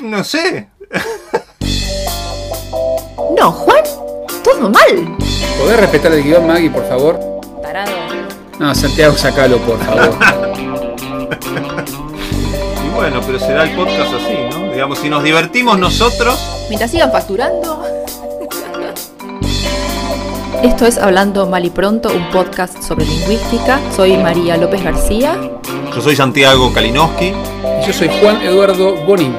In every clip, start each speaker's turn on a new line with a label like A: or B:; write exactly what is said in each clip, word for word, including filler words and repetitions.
A: No sé.
B: No, Juan, todo mal.
C: ¿Podés respetar el guión, Maggie, por favor?
B: Tarado.
C: No, Santiago, sacalo, por favor.
A: Y bueno, pero será el podcast así, ¿no? Digamos, si nos divertimos nosotros...
B: Mientras sigan facturando. Esto es Hablando Mal y Pronto, un podcast sobre lingüística. Soy María López García.
A: Yo soy Santiago Kalinowski.
C: Y yo soy Juan Eduardo Bonín.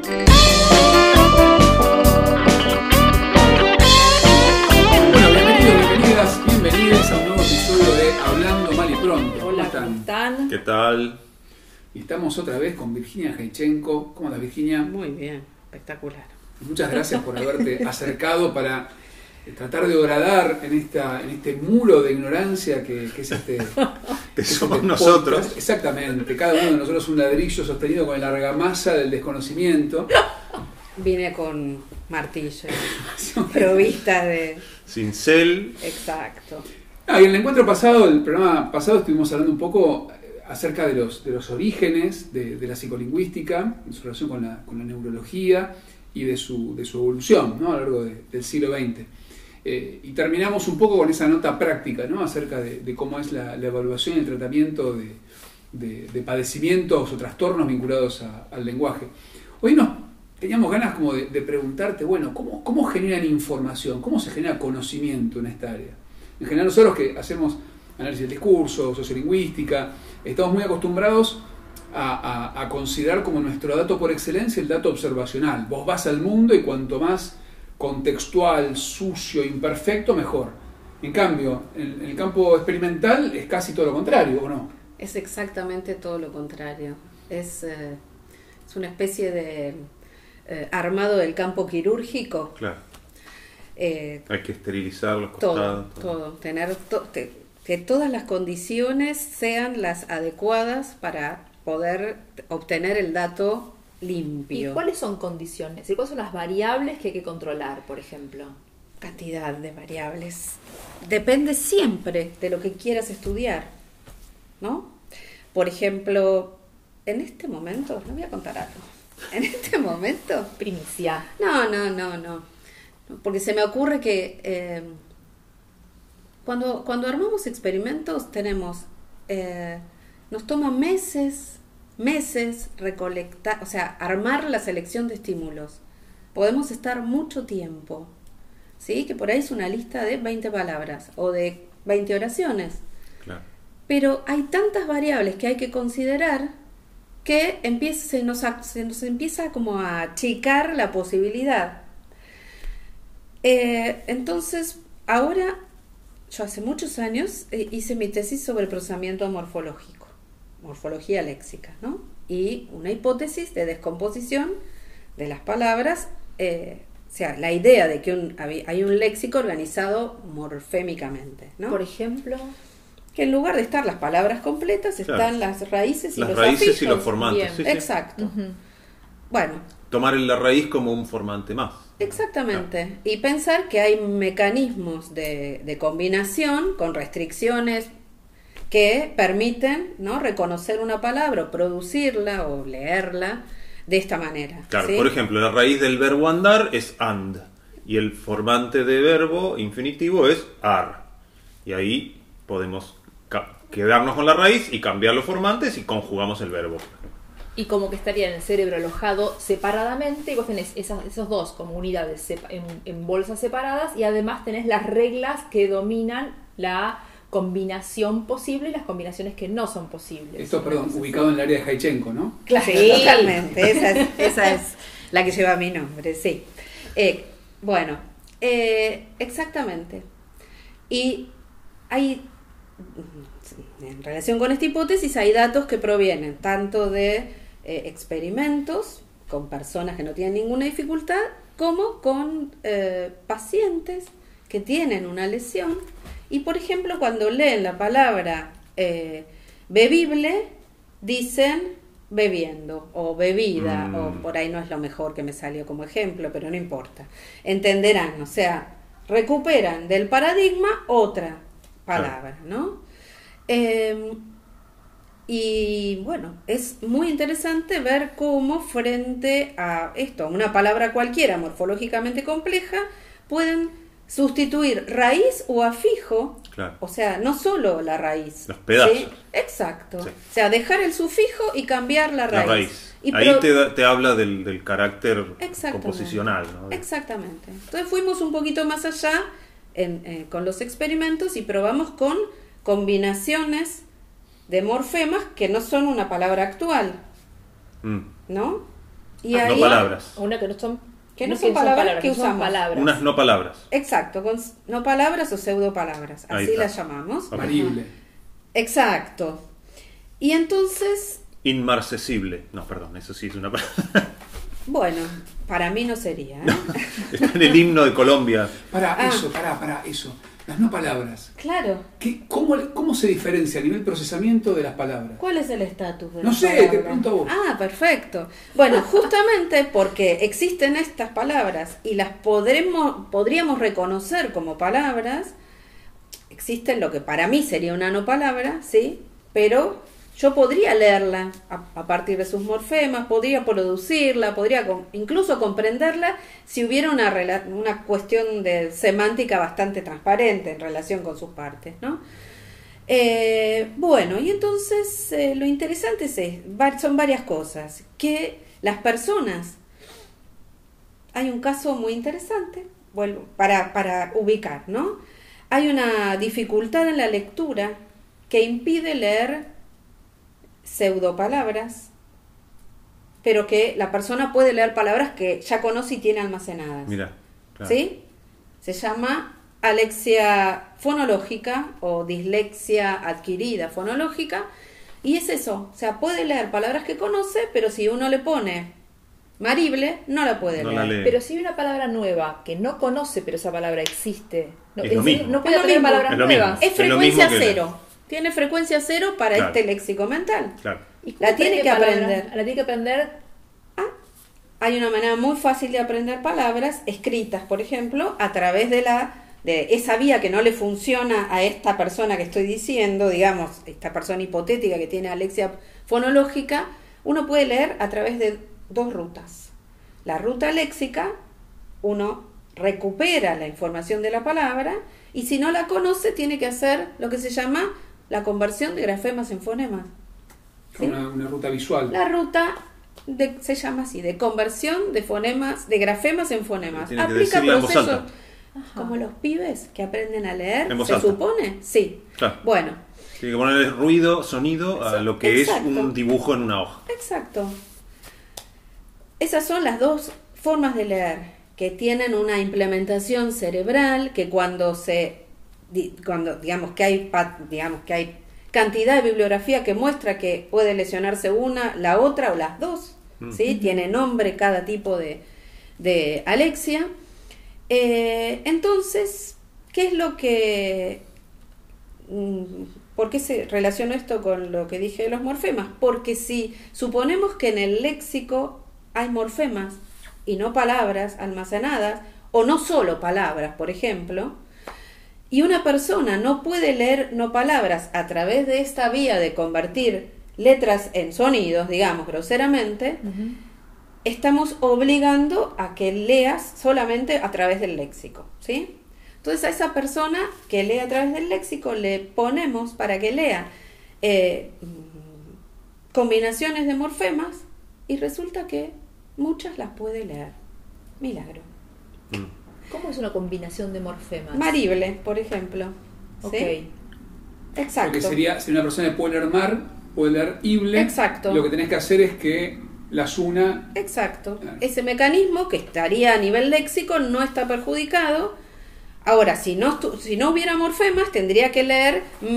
C: Bueno, bienvenidos, bienvenidas, bienvenidos a un nuevo episodio de Hablando Mal y Pronto.
B: Hola, ¿cómo están?
A: ¿Qué tal?
C: Y estamos otra vez con Virginia Jaichenko. ¿Cómo andas, Virginia?
D: Muy bien, espectacular.
C: Muchas gracias por haberte acercado para tratar de horadar en esta en este muro de ignorancia que, que es este
A: que
C: es
A: somos
C: este
A: nosotros.
C: podcast. Exactamente, cada uno de nosotros un ladrillo sostenido con la argamasa del desconocimiento.
D: Vine con martillo, provista de...
A: Cincel.
D: Exacto.
C: Ah, y en el encuentro pasado, el programa pasado, estuvimos hablando un poco acerca de los, de los orígenes de, de la psicolingüística, en su relación con la, con la neurología y de su, de su evolución, ¿no? A lo largo de, del siglo veinte. Eh, y terminamos un poco con esa nota práctica, ¿no? Acerca de, de cómo es la, la evaluación y el tratamiento de, de, de padecimientos o trastornos vinculados a, al lenguaje. Hoy nos teníamos ganas como de, de preguntarte, bueno, ¿cómo, ¿cómo generan información? ¿Cómo se genera conocimiento en esta área? En general nosotros que hacemos análisis del discurso, sociolingüística, estamos muy acostumbrados a, a, a considerar como nuestro dato por excelencia el dato observacional. Vos vas al mundo y cuanto más contextual, sucio, imperfecto, mejor. En cambio, en, en el campo experimental es casi todo lo contrario, ¿o no?
D: Es exactamente todo lo contrario. Es, eh, es una especie de eh, armado del campo quirúrgico.
A: Claro.
D: Eh,
A: Hay que esterilizar los
D: todo,
A: costados.
D: todo, todo. Tener to- te, que todas las condiciones sean las adecuadas para poder obtener el dato limpio.
B: ¿Y cuáles son condiciones? ¿Y cuáles son las variables que hay que controlar, por ejemplo?
D: Cantidad de variables. Depende siempre de lo que quieras estudiar, ¿no? Por ejemplo, en este momento, les voy a contar algo. En este momento,
B: Primicia.
D: no, no, no, no. Porque se me ocurre que eh, cuando, cuando armamos experimentos tenemos, eh, nos toma meses, meses recolectar, o sea, armar la selección de estímulos. Podemos estar mucho tiempo, ¿sí? Que por ahí es una lista de veinte palabras o de veinte oraciones.
A: Claro.
D: Pero hay tantas variables que hay que considerar que empieza, se, nos, se nos empieza como a achicar la posibilidad. Eh, entonces, ahora, yo hace muchos años eh, hice mi tesis sobre procesamiento morfológico, morfología léxica, ¿no? Y una hipótesis de descomposición de las palabras, eh, o sea, la idea de que un, hay un léxico organizado morfémicamente, ¿no?
B: Por ejemplo,
D: Que en lugar de estar las palabras completas,
A: Claro.
D: están las raíces y
A: Las
D: los
A: raíces
D: afijos.
A: y los formantes.
B: Bien.
A: Sí, sí.
D: Exacto.
B: uh-huh.
D: Bueno,
A: Tomar la raíz como un formante más.
D: exactamente. Y pensar que hay mecanismos de, de combinación con restricciones que permiten, ¿no?, reconocer una palabra o producirla o leerla de esta manera.
A: Claro,
D: ¿sí?
A: por ejemplo, la raíz del verbo andar es and. Y el formante de verbo infinitivo es ar. Y ahí podemos ca- quedarnos con la raíz y cambiar los formantes y conjugamos el verbo.
B: Y como que estaría en el cerebro alojado separadamente, y vos tenés esas, esos dos como unidades sepa- en, en bolsas separadas, y además tenés las reglas que dominan la combinación posible y las combinaciones que no son posibles.
C: Esto, perdón, ubicado en el área de Jaichenko, ¿no?
D: Claro,
B: Sí.
D: totalmente. Esa es, esa es la que lleva mi nombre, sí. Eh, bueno, eh, exactamente. Y hay, en relación con esta hipótesis, hay datos que provienen tanto de eh, experimentos con personas que no tienen ninguna dificultad, como con eh, pacientes que tienen una lesión. Y, por ejemplo, cuando leen la palabra eh, bebible, dicen bebiendo o bebida,
A: Mm.
D: o por ahí no es lo mejor que me salió como ejemplo, pero no importa. Entenderán, o sea, recuperan del paradigma otra palabra, ¿no? Eh, Y bueno, es muy interesante ver cómo frente a esto, a una palabra cualquiera morfológicamente compleja, pueden sustituir raíz o afijo,
A: Claro.
D: o sea, no solo la raíz.
A: Los pedazos.
D: ¿sí? Exacto.
A: Sí.
D: O sea, dejar el sufijo y cambiar la raíz.
A: La raíz.
D: Y
A: Ahí
D: pro-
A: te, da- te habla del, del carácter
D: Exactamente.
A: composicional, ¿no?
D: Exactamente. Entonces fuimos un poquito más allá en, eh, con los experimentos y probamos con combinaciones de morfemas que no son una palabra actual,
A: Mm.
D: ¿no? Y
A: Ah, no
D: ahí,
A: palabras.
B: Una que no son,
D: Que no son palabras que
B: no son
D: usamos.
B: palabras.
A: Unas no palabras.
D: Exacto, con s- no palabras o pseudo palabras,
A: Ahí
D: así
A: está.
D: las llamamos.
A: Ok.
C: Varible.
D: Exacto. Y entonces,
A: Inmarcesible. No, perdón, eso sí es una palabra.
D: bueno, para mí no sería. ¿eh?
A: Está en el himno de Colombia.
C: Para
D: Ah.
C: eso, para, para eso. Las no palabras.
D: Claro.
C: ¿Qué, cómo, ¿Cómo se diferencia a nivel procesamiento de las palabras?
D: ¿Cuál es el estatus de
C: No
D: la
C: sé,
D: palabra?
C: te pregunto a vos.
D: Ah, perfecto. Bueno, justamente porque existen estas palabras y las podremos, podríamos reconocer como palabras, existen lo que para mí sería una no palabra, ¿sí? Pero yo podría leerla a, a partir de sus morfemas, podría producirla, podría com- incluso comprenderla si hubiera una, rela- una cuestión de semántica bastante transparente en relación con sus partes, ¿no? Eh, bueno, y entonces eh, lo interesante es, es, va- son varias cosas, que las personas, hay un caso muy interesante, vuelvo, para, para ubicar, ¿no? Hay una dificultad en la lectura que impide leer pseudopalabras, pero que la persona puede leer palabras que ya conoce y tiene almacenadas.
A: Mira. Claro.
D: ¿Sí? Se llama alexia fonológica o dislexia adquirida fonológica, y es eso, o sea, puede leer palabras que conoce, pero si uno le pone marible, no la puede
A: No
D: leer.
A: la lee.
B: Pero si hay una palabra nueva que no conoce, pero esa palabra existe, no,
A: Es lo mismo.
B: no puede
D: Es lo
B: aprender
D: mismo.
B: palabras
A: Es lo mismo.
B: nuevas.
D: Es
A: Es lo
D: frecuencia
A: mismo que-
D: cero. Tiene frecuencia cero para
A: Claro.
D: este léxico mental.
A: Claro.
B: ¿Y cómo
D: La tiene
B: aprende
D: que
B: palabras?
D: aprender.
B: La tiene que aprender.
D: Ah, hay una manera muy fácil de aprender palabras escritas, por ejemplo, a través de la de esa vía que no le funciona a esta persona que estoy diciendo, digamos, esta persona hipotética que tiene alexia fonológica, uno puede leer a través de dos rutas. La ruta léxica, uno recupera la información de la palabra, y si no la conoce, tiene que hacer lo que se llama la conversión de grafemas en fonemas. ¿Sí?
C: Una, una ruta visual.
D: La ruta de- se llama así, de conversión de fonemas, de grafemas en fonemas.
A: Tiene que
D: Aplica
A: decirla en voz
D: procesos
A: alta.
D: como los pibes que aprenden a leer,
A: En voz
D: se
A: alta.
D: supone. Sí.
A: Claro.
D: Bueno,
A: Tiene que ponerle ruido, sonido a lo que
D: Exacto.
A: es un dibujo en una hoja.
D: exacto. Esas son las dos formas de leer que tienen una implementación cerebral que cuando se di- cuando digamos que hay pa- digamos que hay cantidad de bibliografía que muestra que puede lesionarse una, la otra o las dos, ¿sí? Tiene nombre cada tipo de, de alexia. Eh, entonces, ¿qué es lo que mm, ¿por qué se relaciona esto con lo que dije de los morfemas? Porque si suponemos que en el léxico hay morfemas y no palabras almacenadas, o no solo palabras, por ejemplo, y una persona no puede leer no palabras a través de esta vía de convertir letras en sonidos, digamos groseramente, estamos obligando a que leas solamente a través del léxico, ¿sí? Entonces a esa persona que lee a través del léxico le ponemos para que lea eh, combinaciones de morfemas y resulta que muchas las puede leer. Milagro.
A: Mm.
B: ¿Cómo es una combinación de morfemas?
D: Marible, por ejemplo. ¿sí?
B: Ok.
D: Exacto.
C: Porque sería, si una persona puede leer mar, puede leer ible.
D: Exacto.
C: Lo que tenés que hacer es que las una.
D: Exacto.
C: Claro.
D: Ese mecanismo que estaría a nivel léxico no está perjudicado. Ahora, si no, estu- si no hubiera morfemas, tendría que leer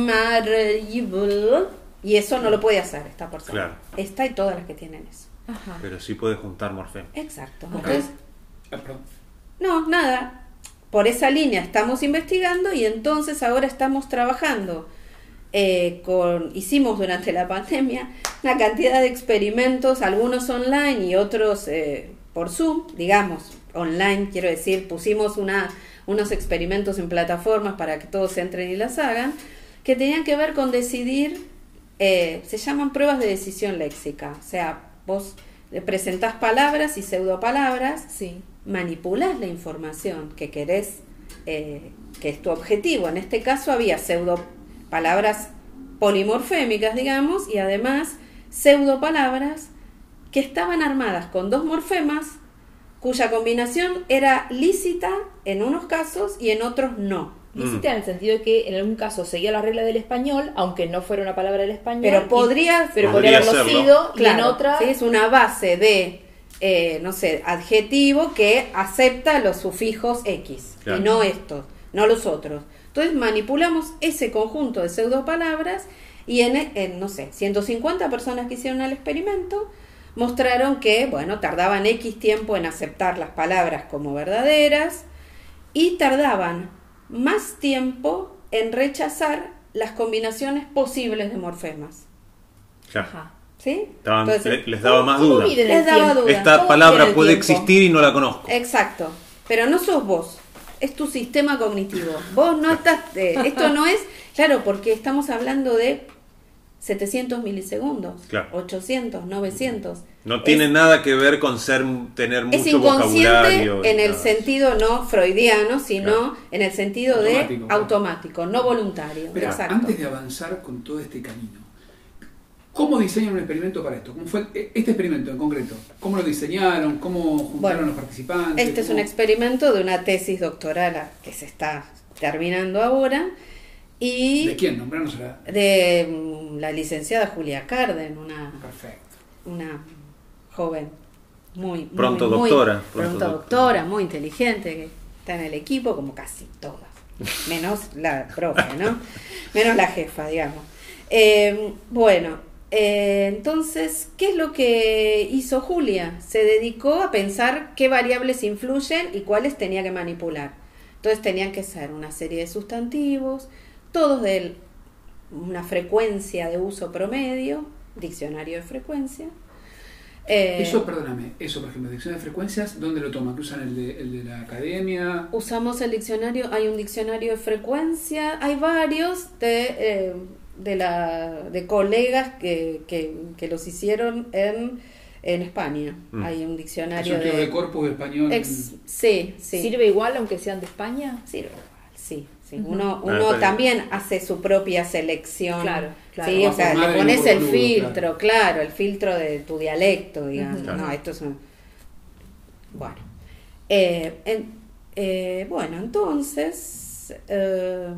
D: marible, y eso no lo puede hacer esta persona.
A: Claro.
D: Esta y todas las que tienen eso.
B: Ajá.
A: Pero sí puede juntar morfemas.
D: Exacto.
C: Ok.
D: Entonces,
C: Ah, perdón.
D: no, nada. Por esa línea estamos investigando y entonces ahora estamos trabajando eh, con, hicimos durante la pandemia una cantidad de experimentos, algunos online y otros eh, por Zoom, digamos, online, quiero decir, pusimos una, unos experimentos en plataformas para que todos entren y las hagan, que tenían que ver con decidir eh, se llaman pruebas de decisión léxica. O sea, vos le presentás palabras y pseudopalabras,
B: Sí.
D: manipulás la información que querés, eh, que es tu objetivo. En este caso había pseudo palabras polimorfémicas, digamos, y además pseudopalabras que estaban armadas con dos morfemas cuya combinación era lícita en unos casos y en otros no.
B: Lícita en el sentido de que en algún caso seguía la regla del español, aunque no fuera una palabra del español.
D: Pero podría,
B: pero
A: podría
B: podría haberlo
A: serlo.
B: sido, y en
D: claro,
B: otra...
D: ¿sí? Es una base de, eh, no sé, adjetivo que acepta los sufijos X,
A: Claro.
D: y no estos, no los otros. Entonces manipulamos ese conjunto de pseudopalabras y en, en, no sé, ciento cincuenta personas que hicieron el experimento mostraron que, bueno, tardaban X tiempo en aceptar las palabras como verdaderas y tardaban más tiempo en rechazar las combinaciones posibles de morfemas.
A: Claro.
B: Ajá.
D: ¿Sí?
A: Estaban-
D: Entonces,
A: le- les daba más
B: ¿Cómo
A: dudas.
B: miden
D: Les
B: el
D: daba
B: tiempo?
D: dudas.
A: Esta
B: ¿Cómo
A: palabra
B: miden el
A: puede
B: tiempo?
A: existir y no la conozco.
D: exacto, pero no sos vos, es tu sistema cognitivo. Vos no estás, eh, esto no es, claro, porque estamos hablando de setecientos milisegundos,
A: Claro.
D: ochocientos, novecientos.
A: No tiene
D: Es-
A: nada que ver con ser tener
D: Es
A: mucho
D: inconsciente
A: vocabulario. y
D: en el
A: nada.
D: sentido no freudiano, sino
A: Claro.
D: en el sentido
C: Automático,
D: de
C: claro.
D: automático, no voluntario.
C: Pero
D: Exacto.
C: antes de avanzar con todo este camino, ¿cómo diseñan un experimento para esto? ¿Cómo fue este experimento en concreto? ¿Cómo lo diseñaron? ¿Cómo juntaron
D: Bueno,
C: a los participantes?
D: Este es un
C: ¿Cómo-
D: experimento de una tesis doctoral a- que se está terminando ahora y
C: ¿De quién? Nombrarnos a la...
D: de mm, la licenciada Julia Carden, una,
C: Perfecto.
D: una joven muy, muy,
A: Pronto
D: muy-
A: doctora,
D: pronto,
A: pronto
D: doctora, muy inteligente, que está en el equipo como casi todas, menos la profe, ¿no? Menos la jefa, digamos. Eh, bueno, eh, entonces, ¿qué es lo que hizo Julia? Se dedicó a pensar qué variables influyen y cuáles tenía que manipular. Entonces tenían que ser una serie de sustantivos, todos de una frecuencia de uso promedio, diccionario de frecuencia. Eh,
C: Eso, perdóname, eso por ejemplo, diccionario de frecuencias, ¿dónde lo toman? ¿Que usan el de, el de la academia?
D: Usamos el diccionario, hay un diccionario de frecuencia, hay varios de, eh, de, la, de colegas que, que, que los hicieron en, en España.
A: Mm.
D: Hay un
C: ¿Es
D: diccionario
C: un tipo
D: de...
C: de corpus español?
D: ex- sí, sí.
B: ¿Sirve igual aunque sean de España?
D: Sirve igual, sí. sí.
B: Ujú.
D: Uno,
A: Ah,
D: uno
A: pero-
D: también hace su propia selección.
B: Claro, claro.
D: Sí, o
C: Bajo
D: sea,
C: madre
D: le pones
C: por
D: el
C: boludo,
D: filtro, claro. el filtro de tu dialecto, digamos.
B: Ujú.
D: No, esto es un... Bueno. Eh, en- eh, bueno, entonces... eh,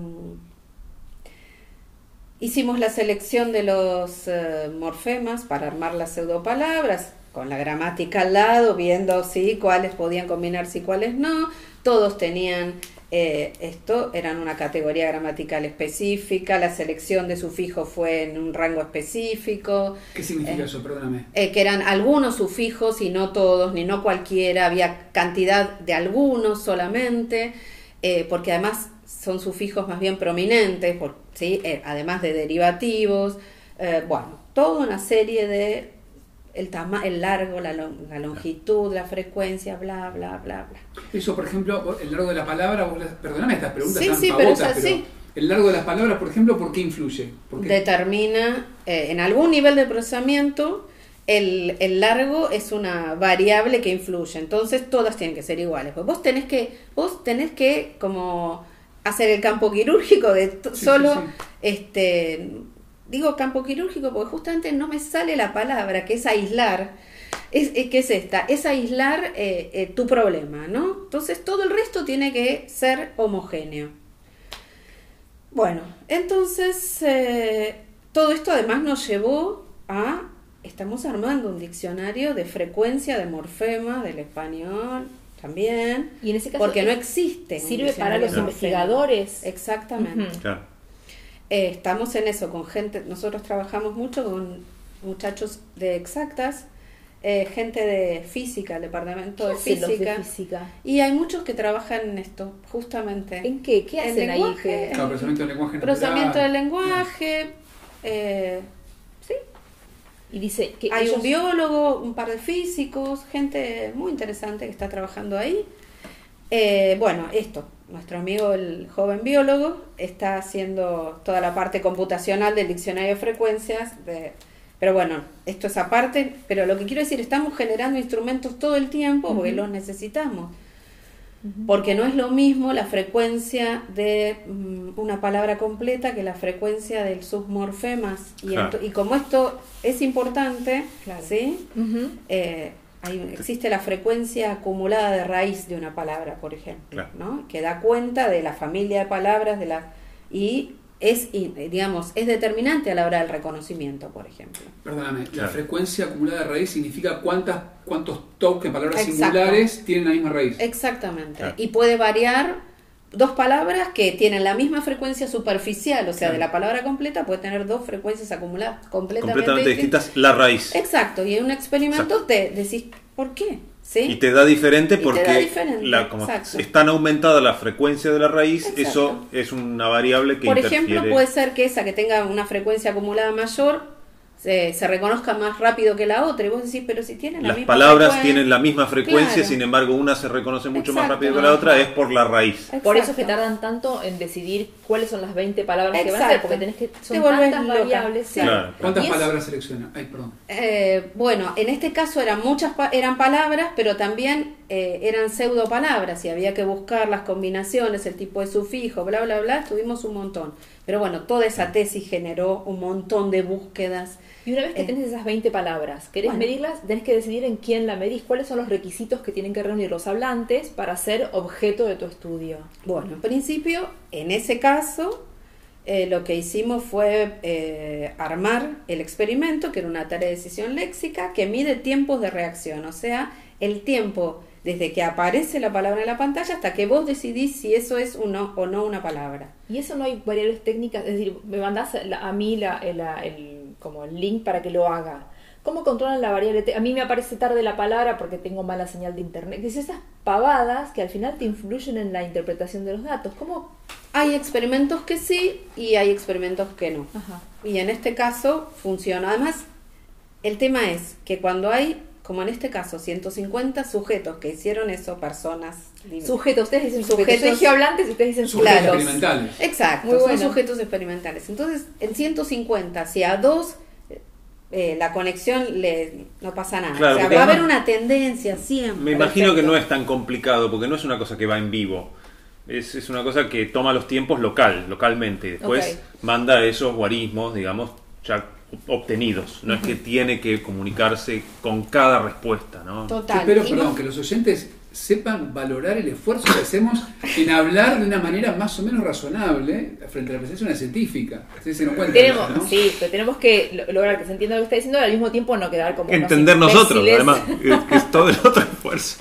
D: hicimos la selección de los eh, morfemas para armar las pseudopalabras, con la gramática al lado, viendo sí cuáles podían combinarse y cuáles no. Todos tenían eh, esto, eran una categoría gramatical específica, la selección de sufijos fue en un rango específico,
C: ¿Qué significa
D: Eh,
C: eso? Perdóname.
D: eh, que eran algunos sufijos y no todos, ni no cualquiera, había cantidad de algunos solamente, eh, porque además son sufijos más bien prominentes, por, ¿sí? Eh, además de derivativos, eh, bueno, toda una serie de el, tama el largo, la, lon- la longitud, la frecuencia, bla, bla, bla, bla.
C: Eso, por ejemplo, el largo de la palabra, vos las- perdóname estas preguntas
D: Sí,
C: tan
D: sí, pero es
C: pavotas,
D: así.
C: el largo de las palabras, por ejemplo, ¿por qué influye? ¿Por qué?
D: Determina, eh, en algún nivel de procesamiento, el, el largo es una variable que influye, entonces todas tienen que ser iguales. Pues vos tenés que, vos tenés que como hacer el campo quirúrgico de t-
C: Sí,
D: solo,
C: sí, sí.
D: este, digo campo quirúrgico porque justamente no me sale la palabra, que es aislar. Es, es- ¿Qué es esta? Es aislar eh, eh, tu problema, ¿no? Entonces todo el resto tiene que ser homogéneo. Bueno, entonces eh, todo esto además nos llevó a, estamos armando un diccionario de frecuencia de morfema del español también,
B: Y en ese caso
D: porque no
B: es-
D: existe. un
B: sirve para
D: diccionario
B: los
D: de morfema.
B: investigadores.
D: Exactamente.
B: Ujú.
A: Claro.
D: Eh, estamos en eso con gente, nosotros trabajamos mucho con muchachos de exactas, eh, gente de física, el departamento de
B: ¿Qué hacen los de
D: física,
B: física?
D: y hay muchos que trabajan en esto, justamente.
B: ¿En qué? ¿Qué
D: En
B: hacen ahí?
D: lenguaje.
B: que-
C: Claro, procesamiento del lenguaje natural.
D: Procesamiento del lenguaje, eh, sí.
B: Y dice que
D: Hay
B: ellos-
D: un biólogo, un par de físicos, gente muy interesante que está trabajando ahí. Eh, bueno, esto, nuestro amigo el joven biólogo está haciendo toda la parte computacional del diccionario de frecuencias, de, pero bueno, esto es aparte, pero lo que quiero decir, estamos generando instrumentos todo el tiempo porque uh-huh. los necesitamos. Porque no es lo mismo la frecuencia de um, una palabra completa que la frecuencia del submorfemas. Y, claro. y como esto es importante, claro. ¿sí? Uh-huh. eh, hay, existe la frecuencia acumulada de raíz de una palabra, por ejemplo, claro. ¿no? Que da cuenta de la familia de palabras de la, y es, y, digamos, es determinante a la hora del reconocimiento, por ejemplo.
C: Perdóname,
D: claro.
C: la frecuencia acumulada de raíz significa cuántas, cuántos toques en palabras Exacto. singulares tienen la misma raíz.
D: Exactamente.
C: Claro.
D: Y puede variar dos palabras que tienen la misma frecuencia superficial, o sea, claro. de la palabra completa puede tener dos frecuencias acumuladas completamente,
A: completamente distintas. distintas la raíz.
D: Exacto, y en un experimento te decís, ¿por qué? ¿Sí?
A: Y te da diferente
D: y
A: porque
D: da diferente,
A: la, como es tan aumentada la frecuencia de la raíz, Exacto. eso es una variable que
D: Por
A: interfiere.
D: ejemplo, puede ser que esa que tenga una frecuencia acumulada mayor se, se reconozca más rápido que la otra, y vos decís, pero si tienen la
A: Las
D: misma
A: palabras
D: frecuencia,
A: tienen la misma frecuencia,
D: claro.
A: sin embargo una se reconoce mucho
D: Exacto.
A: más rápido que la otra, es por la raíz.
B: Exacto. Por eso es que tardan tanto en decidir cuáles son las veinte palabras
D: Exacto.
B: que van a hacer, porque tenés que son tantas variables.
A: Sí. Claro.
C: ¿Cuántas
D: es,
C: palabras selecciona? Ay, perdón.
D: Eh, bueno, en este caso eran muchas pa- eran palabras, pero también eh, eran pseudo palabras y había que buscar las combinaciones, el tipo de sufijo, bla, bla, bla. Estuvimos un montón. Pero bueno, toda esa tesis generó un montón de búsquedas.
B: Y una vez que
D: eh,
B: tenés esas veinte palabras, querés
D: bueno.
B: medirlas, tenés que decidir en quién la medís, cuáles son los requisitos que tienen que reunir los hablantes para ser objeto de tu estudio.
D: Bueno, en principio, en ese caso, eh, lo que hicimos fue eh, armar el experimento, que era una tarea de decisión léxica, que mide tiempos de reacción, o sea, el tiempo desde que aparece la palabra en la pantalla hasta que vos decidís si eso es uno o no una palabra.
B: Y eso no hay variables técnicas, es decir, me mandás la, a mí la, la, el, como el link para que lo haga. ¿Cómo controlan la variable técnica? A mí me aparece tarde la palabra porque tengo mala señal de internet. Es esas pavadas que al final te influyen en la interpretación de los datos. ¿Cómo?
D: Hay experimentos que sí y hay experimentos que no.
B: Ajá.
D: Y en este caso funciona. Además, el tema es que cuando hay, como en este caso, ciento cincuenta sujetos que hicieron eso, personas...
B: Sujetos, ustedes dicen sujetos.
D: Sujetos,
B: Yo dije hablantes y ustedes dicen
C: sujetos
B: sujetos.
C: experimentales.
D: Exacto,
B: Muy
D: son
B: bueno.
D: sujetos experimentales. Entonces, en ciento cincuenta, si a dos eh, la conexión le no pasa nada.
A: Claro,
D: o sea,
A: porque
D: va a
A: además-
D: haber una tendencia siempre.
A: Me imagino que
D: Perfecto.
A: no es tan complicado, porque no es una cosa que va en vivo. Es, es una cosa que toma los tiempos local, localmente. Después
B: Ok.
A: manda esos guarismos, digamos, ya obtenidos. No es que tiene que comunicarse con cada respuesta, ¿no?
D: Total.
C: Espero,
D: Y
C: perdón,
D: no-
C: que los oyentes sepan valorar el esfuerzo que hacemos en hablar de una manera más o menos razonable frente a la presencia de una científica. Ustedes se dan cuenta de
B: Tenemos,
C: eso, ¿no?
B: sí, pero tenemos que lo- lograr que se entienda lo que está diciendo y al mismo tiempo no quedar como unos
A: Entender nosotros,
B: imbéciles.
A: además, que, que es todo el otro esfuerzo.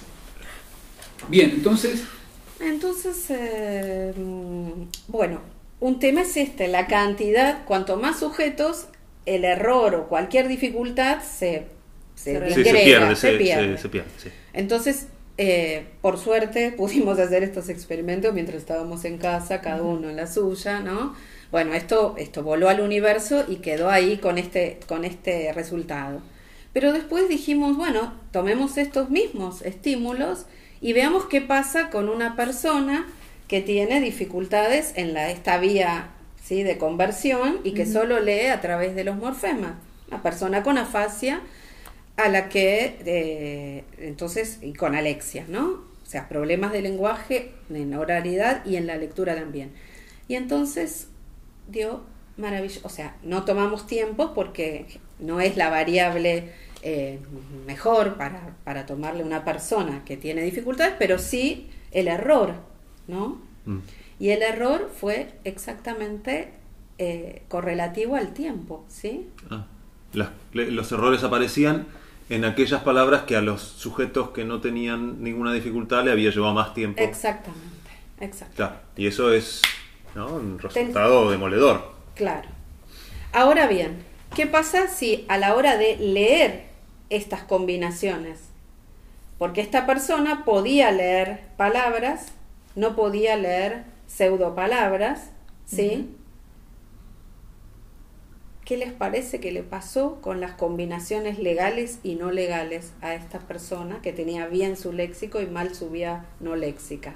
C: Bien, entonces,
D: Entonces, eh, bueno, un tema es este, la cantidad, cuanto más sujetos, el error o cualquier dificultad se, se,
B: Se
A: Sí, se
D: disgrega,
A: pierde,
D: se
A: se,
D: pierde.
A: se- se pierde, sí.
D: Entonces, eh, por suerte, pudimos hacer estos experimentos mientras estábamos en casa, cada uno en la suya, ¿no? Bueno, esto, esto voló al universo y quedó ahí con este, con este resultado. Pero después dijimos, bueno, tomemos estos mismos estímulos y veamos qué pasa con una persona que tiene dificultades en la, esta vía, ¿sí?, de conversión y que
B: Ujú.
D: solo lee a través de los morfemas. Una persona con afasia a la que, eh, entonces, y con alexia, ¿no? O sea, problemas de lenguaje en oralidad y en la lectura también. Y entonces dio maravilloso, o sea, no tomamos tiempo porque no es la variable eh, mejor para, para tomarle a una persona que tiene dificultades, pero sí el error, ¿no?
A: Mm.
D: Y el error fue exactamente eh, correlativo al tiempo, ¿sí?
A: Ah, las- le- los errores aparecían en aquellas palabras que a los sujetos que no tenían ninguna dificultad le había llevado más tiempo.
D: Exactamente, exacto.
A: Claro, y eso es, ¿no?, un resultado demoledor.
D: Claro. Ahora bien, ¿qué pasa si a la hora de leer estas combinaciones? Porque esta persona podía leer palabras, no podía leer pseudopalabras, ¿sí? qué les parece que le pasó con las combinaciones legales y no legales a esta persona que tenía bien su léxico y mal su vía no léxica.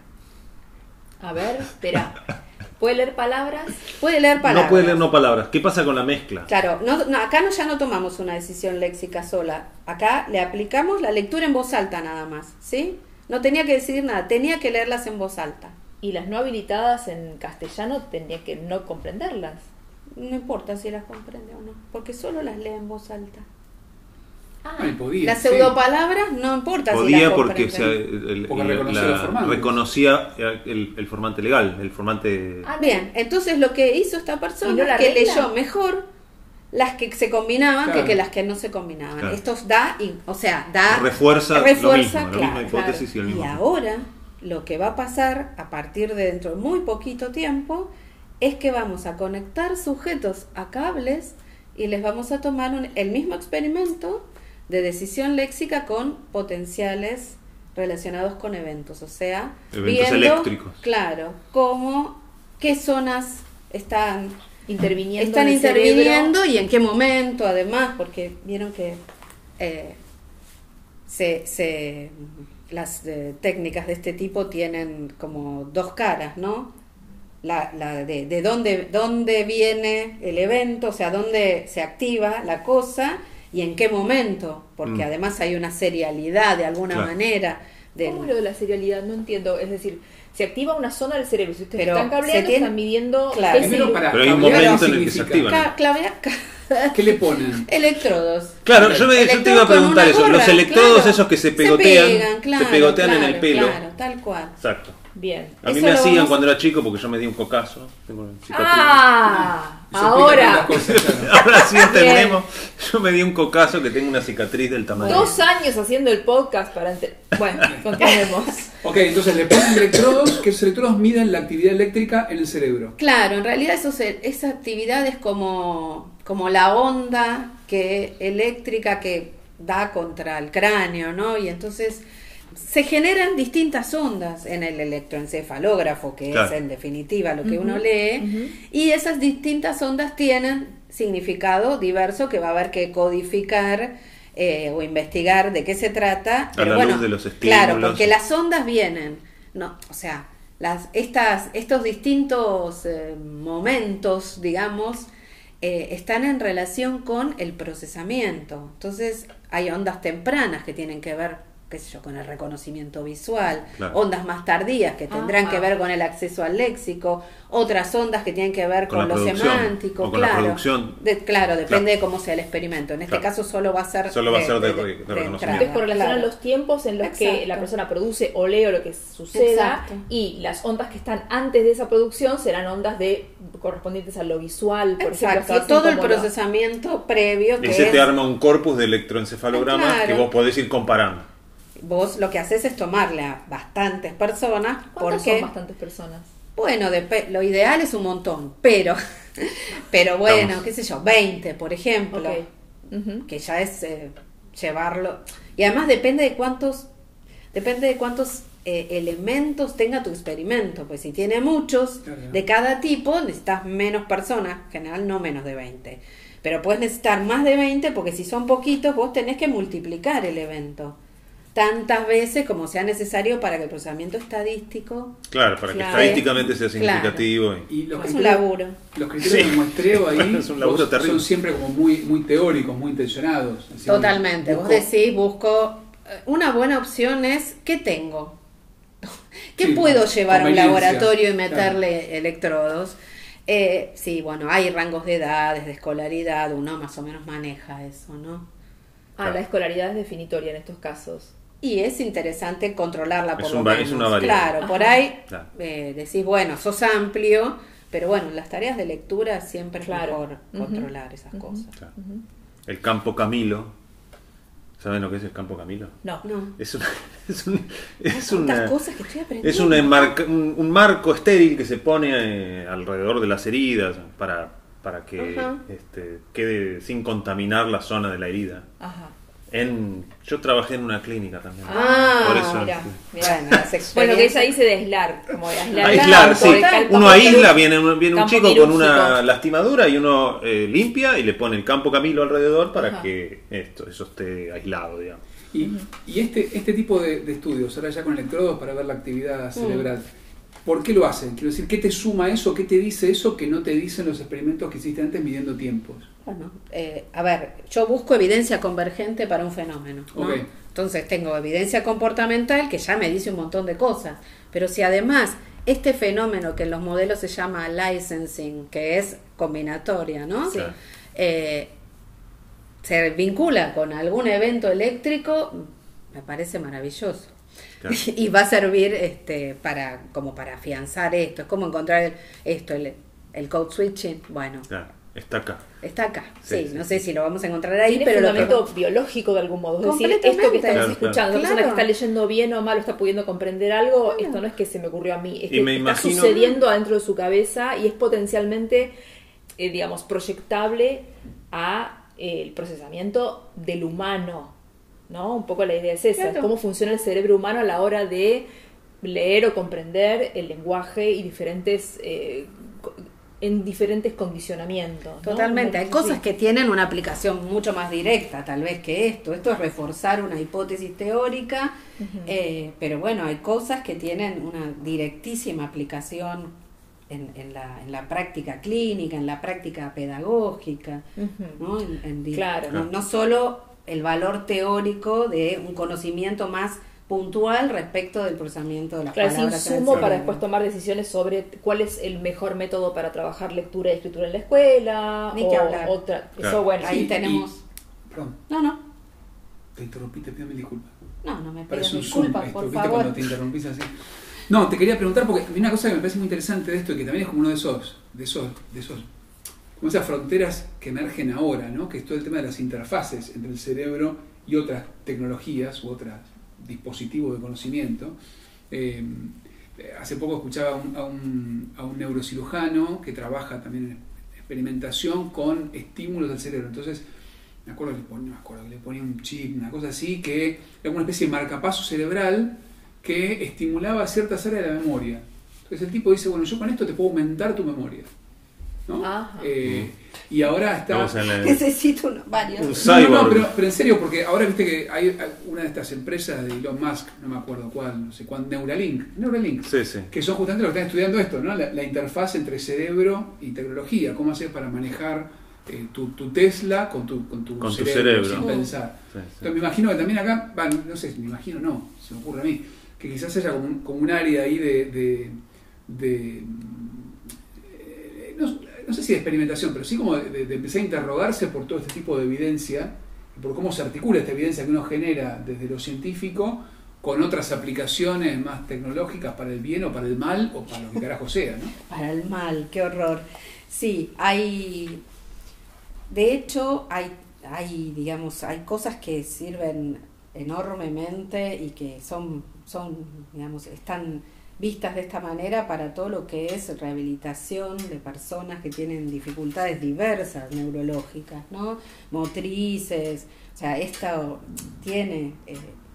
B: A ver, espera. ¿Puede leer palabras?
D: Puede leer palabras.
A: No puede leer no palabras. ¿Qué pasa con la mezcla?
D: Claro, no, no, acá no, ya no tomamos una decisión léxica sola. Acá le aplicamos la lectura en voz alta nada más, ¿sí? No tenía que decidir nada, tenía que leerlas en voz alta.
B: Y las no habilitadas en castellano tendría que no comprenderlas.
D: No importa si las comprende o no, porque solo las lee en voz alta.
B: Ah,
C: Ay, podía,
D: Las
C: sí.
D: pseudopalabras no importa si
A: Podía
D: las
A: porque
D: comprende.
A: o sea, el-
C: Porque
A: el-
C: reconocía
A: la-
C: los formantes.
A: reconocía el, el formante legal, el formante...
B: Ah,
D: Bien, entonces lo que hizo esta persona
B: ¿Y no la
D: es que
B: regla?
D: leyó mejor las que se combinaban
C: Claro.
D: que, que las que no se combinaban.
A: Claro.
D: Esto da, y- o sea, da
A: refuerza,
D: refuerza,
A: lo mismo,
D: claro,
A: la misma hipótesis
B: claro.
A: y el
D: Y
A: mismo...
D: ahora lo que va a pasar a partir de dentro de muy poquito tiempo es que vamos a conectar sujetos a cables y les vamos a tomar un- el mismo experimento de decisión léxica con potenciales relacionados con eventos, o sea,
A: Eventos
D: viendo,
A: eléctricos.
D: claro, cómo, qué zonas están
B: interviniendo
D: están
B: en el
D: interviniendo
B: cerebro.
D: y en qué momento, además, porque vieron que eh, se, se- las eh, técnicas de este tipo tienen como dos caras, ¿no? La, la de, de dónde, dónde viene el evento, o sea, dónde se activa la cosa y en qué momento, porque
A: Mm.
D: además hay una serialidad de alguna
A: Claro.
D: manera. Del,
B: ¿Cómo es lo de la serialidad? No entiendo. Es decir, se activa una zona del cerebro. Si ustedes
D: Pero
B: están cableando,
D: se tiene-
B: están midiendo...
D: Claro.
B: qué
C: Primero
B: sig-
C: para
A: Pero hay un
C: cablear,
A: momento
C: ¿qué
A: en el que se
C: significa?
A: activan.
D: Ca- clavea- ca-
C: ¿Qué le ponen?
D: electrodos.
A: Claro, yo, me, yo te iba a
D: Electrodos con
A: preguntar
D: una
A: eso,
D: gorra,
A: los electrodos
D: claro.
A: esos que se pegotean, se,
D: pegan, claro,
A: pegotean en
D: claro,
A: el pelo.
D: Claro, tal cual.
A: Exacto.
B: Bien.
A: A mí
D: Eso
A: me
D: lo
A: hacían
D: vamos-
A: cuando era chico porque yo me di un cocazo. Tengo cicatriz.
B: ¡Ah!
C: Eso explica
B: Ahora,
C: tantas cosas, claro.
A: Ahora sí entendemos. Yo me di un cocazo que tengo una cicatriz del tamaño.
B: dos años haciendo el podcast para... ente- Bueno, continuemos.
C: Ok, entonces le ponen electrodos, que esos electrodos miden la actividad eléctrica en el cerebro.
D: Claro, en realidad eso se- esa actividad es como, como la onda que eléctrica que da contra el cráneo, ¿no? Y entonces se generan distintas ondas en el electroencefalógrafo, que
A: Claro.
D: es en definitiva lo que
B: Ujú,
D: uno lee,
B: ujú.
D: y esas distintas ondas tienen significado diverso que va a haber que codificar eh, o investigar de qué se trata.
A: A la
D: bueno,
A: luz de los
D: claro,
A: estímulos.
D: porque las ondas vienen, no, o sea, las, estas, estos distintos eh, momentos, digamos, eh, están en relación con el procesamiento. Entonces, hay ondas tempranas que tienen que ver, qué sé yo, con el reconocimiento visual,
A: Claro.
D: ondas más tardías que tendrán
B: Ah.
D: que ver con el acceso al léxico, otras ondas que tienen que ver
A: Con
D: con,
A: la
D: lo
A: producción,
D: semántico,
A: o con la
D: claro.
A: producción.
D: De- claro, depende
A: Claro.
D: de cómo sea el experimento. En este
A: Claro.
D: caso solo va a ser
A: Solo va a ser de- de reconocimiento.
D: entrada,
B: Entonces correlacionan
D: claro.
B: los tiempos en los que
D: Exacto.
B: la persona produce o lee o lo que suceda,
D: Exacto.
B: y las ondas que están antes de esa producción serán ondas de correspondientes a lo visual, por ejemplo.
D: Exacto,
B: así hacen
D: todo el
B: como lo-
D: procesamiento previo que
A: Y se
D: es,
A: te arma un corpus de electroencefalogramas
D: Ah, claro.
A: que vos podés ir comparando.
D: vos lo que haces es tomarle a bastantes personas
B: ¿Cuántas
D: porque
B: son bastantes personas?
D: bueno, depe- lo ideal es un montón, pero pero bueno,
A: Estamos.
D: qué sé yo, veinte, por ejemplo,
B: Ok. Ujú.
D: que ya es eh, llevarlo, y además depende de cuántos depende de cuántos eh, elementos tenga tu experimento, pues si tiene muchos
C: Claro.
D: de cada tipo necesitas menos personas, en general no menos de veinte, pero puedes necesitar más de veinte porque si son poquitos vos tenés que multiplicar el evento tantas veces como sea necesario para que el procesamiento estadístico
A: Claro, para que
D: Claro.
A: estadísticamente sea
D: Claro.
A: significativo. y-
C: Y los
D: es un
C: criterios,
D: laburo.
C: los criterios
A: Sí.
C: de muestreo ahí
A: Es un laburo
C: vos-
A: terrible.
C: son siempre como muy, muy teóricos, muy intencionados. Así,
D: Totalmente, vos
C: busco-
D: decís, busco, eh, una buena opción es, ¿qué tengo? ¿Qué
C: Sí,
D: puedo llevar a un
C: conveniencia,
D: laboratorio y
C: claro.
D: meterle electrodos? Eh, sí, bueno, hay rangos de edades, de escolaridad, uno más o menos maneja eso, ¿no?
B: Ah, la escolaridad es definitoria en estos casos.
D: Y es interesante controlarla por
A: Es
D: lo
A: un va-
D: menos.
A: es una variable.
D: Claro, por
B: Ajá.
D: ahí
A: Claro.
D: eh, decís, bueno, sos amplio, pero bueno, en las tareas de lectura siempre es
B: Claro.
D: mejor
B: Ujú.
D: controlar esas
B: Ujú.
D: cosas.
A: Claro. El campo Camilo. ¿Saben lo que es el campo Camilo?
B: No.
D: No.
A: Es, una, es, un- es
D: Tantas
A: una-
D: cosas que estoy aprendiendo.
A: es un, enmarca- un, un marco estéril que se pone eh, alrededor de las heridas para, para que
D: Ajá.
A: este, quede sin contaminar la zona de la herida.
B: Ajá.
A: En, yo trabajé en una clínica también.
D: Ah,
A: por eso.
B: mirá, mirá.
D: Bueno, las
B: Bueno, que
D: experiencias.
B: ella dice de aislar, como de aislar.
A: Aislar,
B: el
A: sí.
B: campo, el campo
A: Uno aísla,
B: quirúrgico.
A: viene, un- viene un
B: Campo
A: chico con
B: quirúrgico.
A: una lastimadura y uno eh, limpia y le pone el campo Camilo alrededor para
B: Ajá.
A: que esto, eso esté aislado, digamos.
C: Y, y este, este tipo de, de estudios, ahora ya con electrodos para ver la actividad cerebral, ¿por qué lo hacen? Quiero decir, ¿qué te suma eso? ¿Qué te dice eso que no te dicen los experimentos que hiciste antes midiendo tiempos?
D: Bueno, eh, a ver, yo busco evidencia convergente para un fenómeno, ¿no?
C: Ok.
D: Entonces tengo evidencia comportamental que ya me dice un montón de cosas, pero si además este fenómeno que en los modelos se llama licensing, que es combinatoria, ¿no?
B: Sí.
D: Eh, se vincula con algún evento eléctrico, me parece maravilloso.
A: Claro.
D: Y va a servir este para como para afianzar esto, es como encontrar el- esto, el, el code switching, bueno,
A: Claro, está acá.
D: está acá,
A: Sí,
D: sí,
A: sí,
D: no
A: sí.
D: sé si lo vamos a encontrar ahí,
B: Tiene
D: pero lo que...
B: fundamento biológico de algún modo. Es decir, esto que
D: Completamente.
B: estamos
A: Claro,
B: escuchando, la persona
D: claro.
B: que está leyendo bien o mal o está pudiendo comprender algo,
D: Claro.
B: esto no es que se me ocurrió a mí, es
A: Y
B: que
A: me
B: está
A: imagino-
B: sucediendo adentro de su cabeza y es potencialmente, eh, digamos, proyectable a eh, el procesamiento del humano, ¿no? Un poco la idea es esa,
D: Claro.
B: cómo funciona el cerebro humano a la hora de leer o comprender el lenguaje y diferentes eh, co- en diferentes condicionamientos, ¿no?
D: Totalmente, hay
B: Sí.
D: cosas que tienen una aplicación mucho más directa tal vez que esto, esto es reforzar una hipótesis teórica,
B: Ujú.
D: eh, pero bueno, hay cosas que tienen una directísima aplicación en, en, la, en la práctica clínica, en la práctica pedagógica,
B: Ujú.
D: ¿no? En- en di-
B: Claro.
D: no, no solo el valor teórico de un conocimiento más puntual respecto del procesamiento de las
B: Claro, es
D: palabras. en el
B: insumo para
D: cerebro.
B: después tomar decisiones sobre cuál es el mejor método para trabajar lectura y escritura en la escuela.
D: Ni
B: o
D: que hablar.
B: otra.
A: Claro.
B: Eso, bueno,
D: Ahí
C: Y-
D: tenemos...
C: y- perdón,
D: No, no,
C: te interrumpí, te pido mil disculpas.
D: no, no me pidas
C: Parece un zoom
D: disculpas,
C: esto,
D: por
C: ¿viste?
D: favor.
C: Cuando te interrumpís así. No, te quería preguntar porque hay una cosa que me parece muy interesante de esto y que también es como uno de esos, de esos, de esos, como esas fronteras que emergen ahora, ¿no? Que es todo el tema de las interfaces entre el cerebro y otras tecnologías u otros dispositivos de conocimiento. Eh, hace poco escuchaba a un, a, un, a un neurocirujano que trabaja también en experimentación con estímulos del cerebro. Entonces, me acuerdo que le ponía, no me acuerdo, que le ponía un chip, una cosa así, que era una especie de marcapaso cerebral que estimulaba ciertas áreas de la memoria. Entonces el tipo dice, bueno, yo con esto te puedo aumentar tu memoria, ¿no?
B: Ajá.
C: Eh, y ahora está...
A: Vamos a la-
D: Necesito uno, varios.
A: Un
C: No, no,
A: cyborg.
C: no, pero, pero en serio, porque ahora viste que hay una de estas empresas de Elon Musk, no me acuerdo cuál, no sé cuál, Neuralink, Neuralink,
A: Sí, sí.
C: que son justamente los que están estudiando esto, ¿no? La, la interfaz entre cerebro y tecnología, cómo hacer para manejar eh, tu, tu Tesla con tu, con tu,
A: Con tu
C: cerebro,
A: cerebro.
C: sin pensar.
A: Sí, sí.
C: Entonces me imagino que también acá, bueno, no sé, me imagino no, se me ocurre a mí, que quizás haya como un, como un área ahí de, de, de, eh, no, no sé si de experimentación, pero sí como de, de- de empezar a interrogarse por todo este tipo de evidencia, y por cómo se articula esta evidencia que uno genera desde lo científico con otras aplicaciones más tecnológicas para el bien o para el mal o para lo que carajo sea, ¿no?
D: Para el mal, qué horror. Sí, hay... De hecho, hay, hay, digamos, hay cosas que sirven enormemente y que son, son, digamos, están vistas de esta manera para todo lo que es rehabilitación de personas que tienen dificultades diversas neurológicas, ¿no? Motrices, o sea, esto tiene... Eh,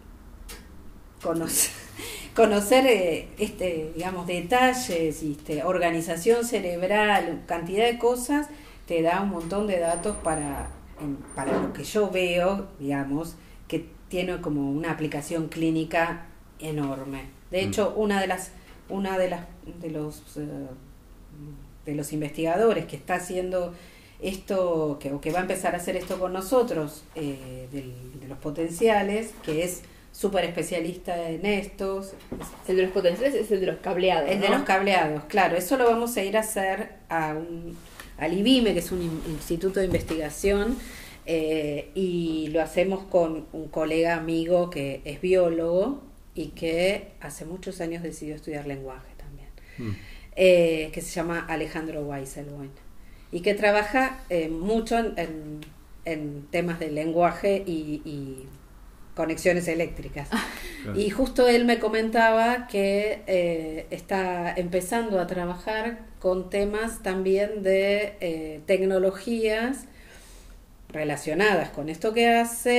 D: conocer, conocer eh, este, digamos, detalles, y, este, organización cerebral, cantidad de cosas, te da un montón de datos para, en- para lo que yo veo, digamos, que tiene como una aplicación clínica enorme. De hecho, una de las, una de las, de los, eh, de los investigadores que está haciendo esto, que, o que va a empezar a hacer esto con nosotros, eh, del- de los potenciales, que es súper especialista en estos,
B: El de los potenciales es el de los cableados.
D: el de
B: ¿no?
D: los cableados, claro, eso lo vamos a ir a hacer a un, al I B I M E, que es un in- instituto de investigación, eh, y lo hacemos con un colega amigo que es biólogo y que hace muchos años decidió estudiar lenguaje también,
A: Mm.
D: eh, que se llama Alejandro Weisselboin, y que trabaja eh, mucho en, en, en temas de lenguaje y, y conexiones eléctricas.
A: Claro.
D: Y justo él me comentaba que eh, está empezando a trabajar con temas también de eh, tecnologías relacionadas con esto que hace,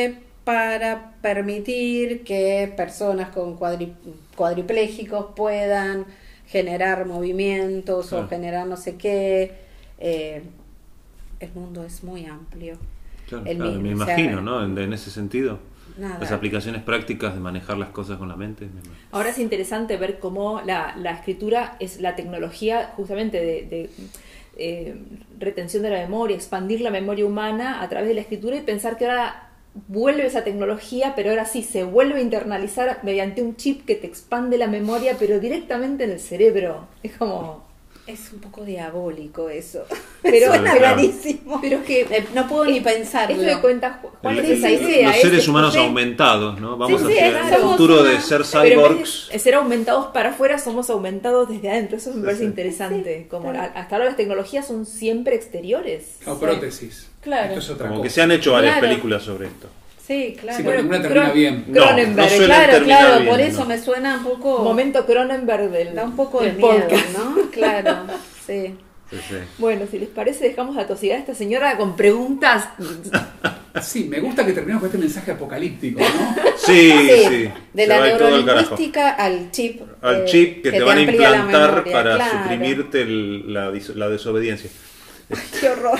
D: para permitir que personas con cuadri, cuadriplégicos puedan generar movimientos
A: Claro.
D: o generar no sé qué. Eh, el mundo es muy amplio.
A: Claro,
D: El
A: claro,
D: mismo,
A: me
D: o sea,
A: imagino, ¿no? En, en ese sentido.
D: Nada.
A: Las aplicaciones prácticas de manejar las cosas con la mente. me imagino.
B: Ahora es interesante ver cómo la, la escritura es la tecnología justamente de, de eh, retención de la memoria, expandir la memoria humana a través de la escritura y pensar que ahora vuelve esa tecnología, pero ahora sí se vuelve a internalizar mediante un chip que te expande la memoria, pero directamente en el cerebro. Es como...
D: Es un poco diabólico eso.
B: Pero-
D: Suena
A: pero-
D: rarísimo.
B: Pero es que...
D: Eh, no puedo ni pensarlo.
B: Esto que cuenta Ju- Juan
A: El-
B: es esa
A: el-
B: idea.
A: los
B: es
A: seres
B: el-
A: humanos
B: sí.
A: aumentados, ¿no? Vamos
D: Sí, sí,
A: hacia
D: claro.
A: el futuro
D: Somos
A: de
D: una-
A: ser
B: Pero en vez
A: cyborgs.
B: de ser aumentados para afuera, somos aumentados desde adentro. Eso me
A: Sí,
B: parece
A: sí.
B: interesante.
D: Sí,
B: Como
D: claro.
B: la- hasta ahora las tecnologías son siempre exteriores.
C: O prótesis.
D: Claro.
C: Esto es otra
A: Como
C: cosa.
A: que se han hecho varias
D: Claro.
A: películas sobre esto.
D: Sí, claro.
C: Sí, pero
B: Bueno,
C: ninguna termina
B: Cron-
C: bien.
A: No,
B: Cronenberg,
A: no suelen
D: Claro,
A: terminar
D: claro,
A: bien,
D: por eso
A: ¿no?
D: me suena un poco...
B: Momento Cronenberg del,
D: Da un poco de
B: del
D: miedo,
B: podcast.
D: ¿no? Claro, sí.
A: Sí, sí.
B: Bueno, si les parece, dejamos atosigada a esta señora con preguntas.
C: Sí, me gusta que terminemos con este mensaje apocalíptico, ¿no?
A: Sí,
D: Sí,
A: sí.
D: de
A: Se
D: la
A: va a ir todo al carajo.
D: neurolingüística al chip.
A: Al
D: eh,
A: chip que, te van a
D: amplía la
A: implantar
D: memoria,
A: para
D: claro.
A: suprimirte el- la, dis- la desobediencia.
D: Qué horror.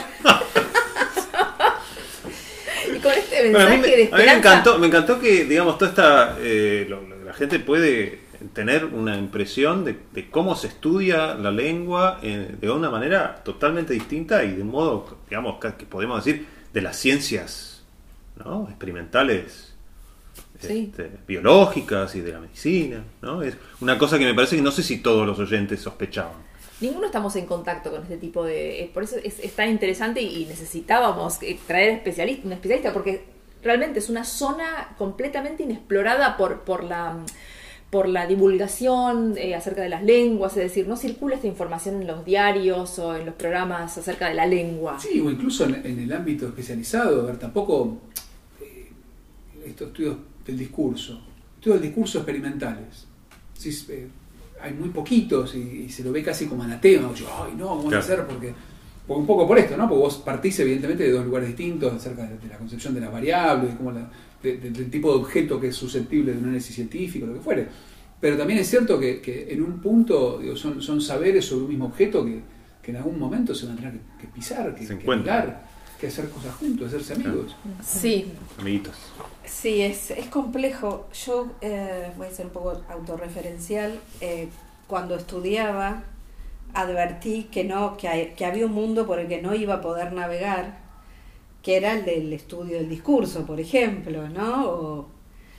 B: Y con este
A: Bueno, a mí,
B: mensaje
A: me,
B: de
A: a mí me
B: esperanza.
A: encantó, me encantó que, digamos, toda esta. eh, lo- lo- la gente puede tener una impresión de, de cómo se estudia la lengua eh, de una manera totalmente distinta y de un modo, digamos, que podemos decir, de las ciencias, ¿no? Experimentales,
B: Sí.
A: este, biológicas y de la medicina, ¿no? Es una cosa que me parece que no sé si todos los oyentes sospechaban.
B: Ninguno estamos en contacto con este tipo de... eh, por eso es, es tan interesante y, y necesitábamos eh, traer especialista, un especialista, porque realmente es una zona completamente inexplorada por, por la por la divulgación eh, acerca de las lenguas, es decir, no circula esta información en los diarios o en los programas acerca de la lengua.
C: Sí, o incluso en, en el ámbito especializado, a ver, tampoco eh, estos estudios del discurso, estudios del discurso experimentales. Sí, eh, hay muy poquitos y, y se lo ve casi como anatema. Yo, ay, no, ¿cómo van a
A: Claro.
C: hacer? Porque, porque un poco por esto, ¿no? Porque vos partís evidentemente de dos lugares distintos acerca de, de la concepción de las variables, de cómo la, de- de- del tipo de objeto que es susceptible de un análisis científico, lo que fuere. Pero también es cierto que, que en un punto digo, son, son saberes sobre un mismo objeto que, que en algún momento se van a tener que, que pisar, que,
A: Se
C: que
A: encuentran.
C: ligar, que hacer cosas juntos, hacerse amigos.
D: Sí,
A: Amiguitos.
D: sí, es, es complejo. Yo eh, voy a ser un poco autorreferencial. Eh, cuando estudiaba, advertí que, no, que, hay- que había un mundo por el que no iba a poder navegar, que era el del estudio del discurso, por ejemplo, ¿no? O,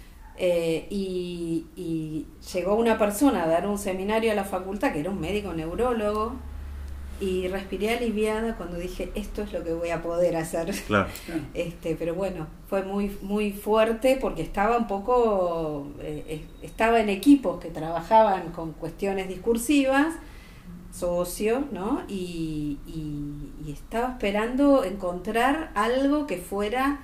D: eh, y, y llegó una persona a dar un seminario a la facultad, que era un médico neurólogo, y respiré aliviada cuando dije, esto es lo que voy a poder hacer.
A: Claro.
D: Este, pero bueno, fue muy muy fuerte porque estaba un poco, eh, eh, estaba en equipos que trabajaban con cuestiones discursivas, socios, ¿no? Y, y, y estaba esperando encontrar algo que fuera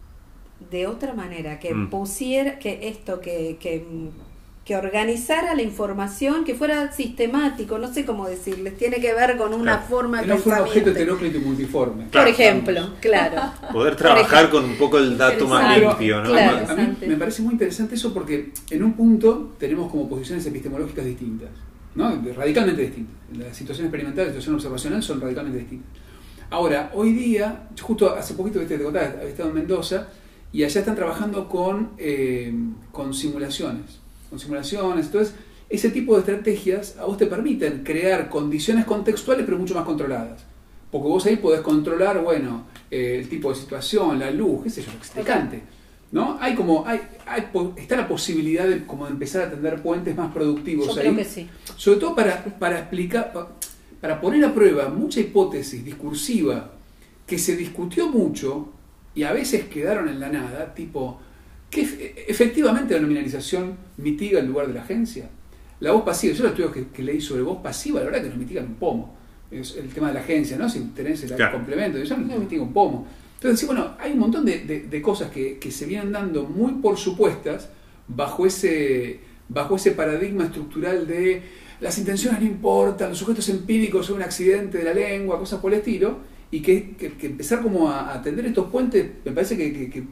D: de otra manera, que
A: Mm.
D: pusiera, que esto, que, que, que organizara la información, que fuera sistemático, no sé cómo decirles, tiene que ver con una
A: Claro.
D: forma
C: Que
D: de
C: no fuera un objeto
D: pensamiento.
C: heteróclito y multiforme.
D: Por
A: Claro.
D: ejemplo, claro.
A: Poder trabajar
D: ejemplo.
A: con un poco el dato más
B: Interesante.
A: limpio, ¿no?
D: Claro.
C: A mí
B: Interesante.
C: me parece muy interesante eso porque en un punto tenemos como posiciones epistemológicas distintas, ¿no? Radicalmente distintas. La situación experimental y la situación observacional son radicalmente distintas. Ahora, hoy día, yo justo hace poquito, viste, te contaba, había estado en Mendoza y allá están trabajando con, eh, con simulaciones. Con simulaciones, entonces ese tipo de estrategias a vos te permiten crear condiciones contextuales pero mucho más controladas. Porque vos ahí podés controlar, bueno, eh, el tipo de situación, la luz, qué sé yo, lo explicante. ¿No? Hay como, hay, hay, po- está la posibilidad de como de empezar a tender puentes más productivos
D: Yo
C: ahí.
D: creo que sí.
C: Sobre todo para, para explicar, pa- para poner a prueba mucha hipótesis discursiva que se discutió mucho y a veces quedaron en la nada, tipo, que ef- efectivamente la nominalización mitiga el lugar de la agencia. La voz pasiva, yo los estudios que, que leí sobre voz pasiva, la verdad que no mitigan un pomo. Es el tema de la agencia, ¿no? Si tenés el
A: Claro.
C: complemento, eso no mitiga un pomo. Entonces, sí, bueno, hay un montón de, de- de cosas que, que se vienen dando muy por supuestas bajo ese, bajo ese paradigma estructural de las intenciones no importan, los sujetos empíricos son un accidente de la lengua, cosas por el estilo, y que, que- que empezar como a, a tender estos puentes me parece que, que- que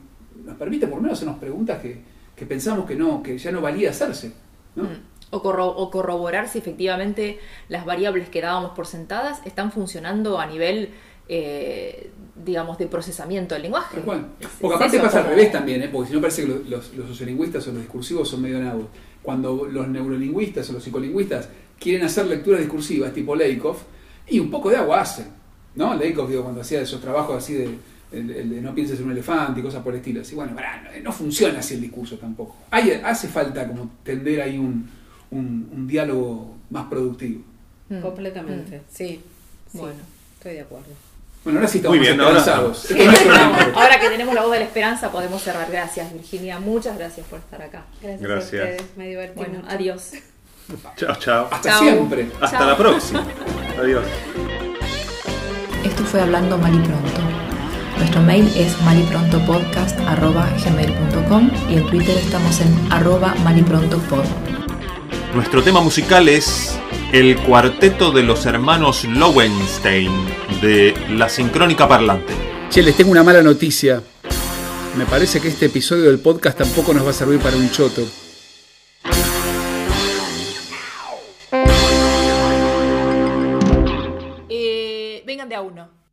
C: nos permite por lo menos hacernos preguntas que, que pensamos que no, que ya no valía hacerse, ¿no?
B: Mm. O, corro- o corroborar si efectivamente las variables que dábamos por sentadas están funcionando a nivel, eh, digamos, de procesamiento del lenguaje.
C: Tal cual.
B: Es-
C: Porque
B: es
C: aparte
B: eso,
C: pasa al
B: como-
C: revés también, ¿eh? Porque si no parece que los, los, los sociolingüistas o los discursivos son medio nabos. Cuando los neurolingüistas o los psicolingüistas quieren hacer lecturas discursivas tipo Lakoff, y un poco de agua hacen, ¿no? Lakoff, digo, cuando hacía esos trabajos así de, el, el de no pienses en un elefante y cosas por el estilo. Así, bueno, pará, no, no funciona así el discurso tampoco. Hay, hace falta como tender ahí un, un, un diálogo más productivo.
B: Mm.
D: Completamente,
B: Mm.
D: sí. sí,
B: Bueno.
D: estoy de acuerdo.
C: Bueno, ahora sí estamos
A: Muy bien, ahora-
C: esperanzados.
B: Sí,
C: Esto es nuestro
B: vamos,
C: tiempo.
B: ahora que tenemos la voz de la esperanza podemos cerrar. Gracias, Virginia. Muchas gracias por estar acá.
D: Gracias,
A: Gracias.
D: a ustedes, me divertí
B: Bueno,
D: mucho.
B: adiós.
A: Chao, chao.
C: Hasta
B: Chao.
C: siempre.
A: Hasta
B: Chao.
A: la próxima. Adiós.
B: Esto fue Hablando Mal y Pronto. Nuestro mail es maliprontopodcast arroba gmail punto com y en Twitter estamos en arroba maliprontopod.
A: Nuestro tema musical es el cuarteto de los hermanos Lowenstein de La Sincrónica Parlante.
C: Che, les tengo una mala noticia. Me parece que este episodio del podcast tampoco nos va a servir para un choto.
B: Eh, vengan de a uno.